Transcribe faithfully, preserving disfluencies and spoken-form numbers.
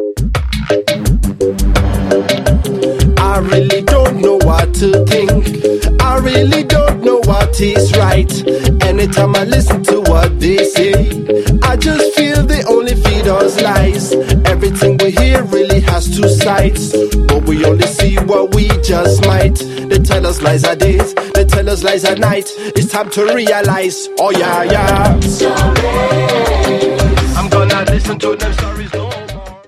I really don't know what to think. I really don't know what is right. Anytime I listen to what they say, I just feel they only feed us lies. Everything we hear really has two sides, but we only see what we just might. They tell us lies at days, they tell us lies at night. It's time to realize, oh yeah, yeah. I'm gonna listen to them stories no